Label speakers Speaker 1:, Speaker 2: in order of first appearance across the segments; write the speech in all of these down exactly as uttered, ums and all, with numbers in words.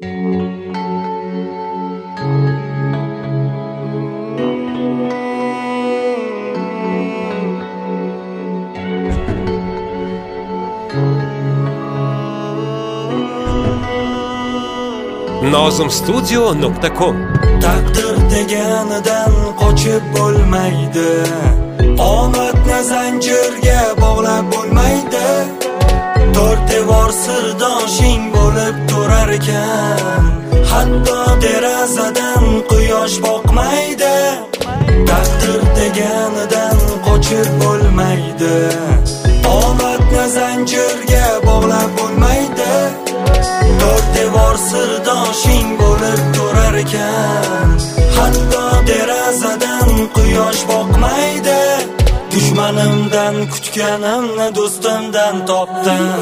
Speaker 1: nozim studio nuqta com.
Speaker 2: Taqdir deganidan qochib bo'lmaydi, omadni zanjirga bog'lab bo'lmaydi. To'rt devor sirdoshing bo'lib turar ekan, hatto derazadan quyosh boqmaydi. Taqdir deganidan qochib bo'lmaydi, omadni zanjirga bog'lab bo'lmaydi. To'rt devor sirdoshing bo'lib turar ekan, hatto derazadan quyosh boqmaydi. Dushmanimdan kutganimni do'stimdan topdim.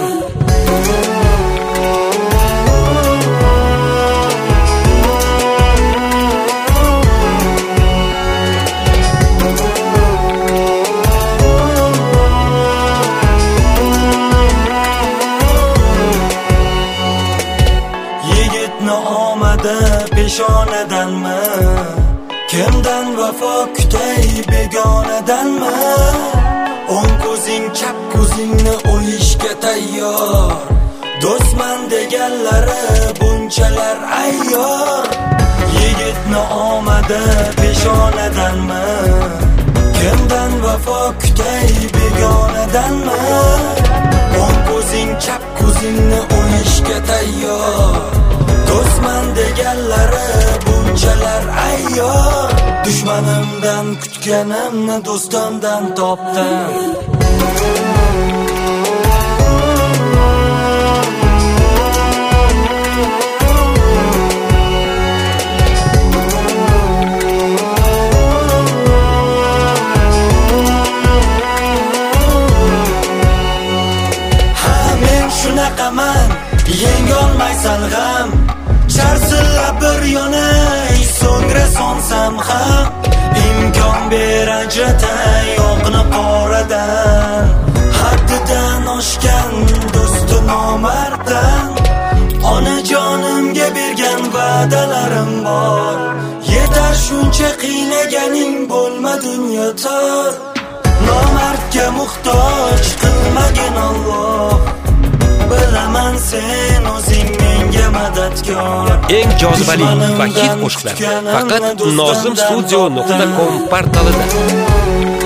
Speaker 2: Yigitni omadi peshonadanmi? Kimdan vafo kutay begonadanmi? O'ng ko'zing chap ko'zingni o'yishga tayyor, do'stman deganlari bunchalar ayyor. Yigitni omadi peshonadanmi? Kimdan vafo kutay begonadanmi? O'ng ko'zing chap ko'zingni o'yishga tayyor, do'stman deganlari bunchalar ayyor. Dushmanimdan kutganimni do'stimdan topdim. Ha, men shunaqaman, yengolmaysan g'am. Charsillab bir yonay, so'ngra sonsam ham, imkon ber ajratay oqni qoradan. Haddidan oshgan do'sti nomarddan, onajonimga bergan va'dalarim bor. Yetar shuncha qiynaganing bo'lma dunyo tor. Nomardga muhtoj qilmagin Alloh, bilaman sen o'zing menga madadkor.
Speaker 1: Eng jozibali va hit qo'shiqlar faqat nozim studio nuqta com portalida.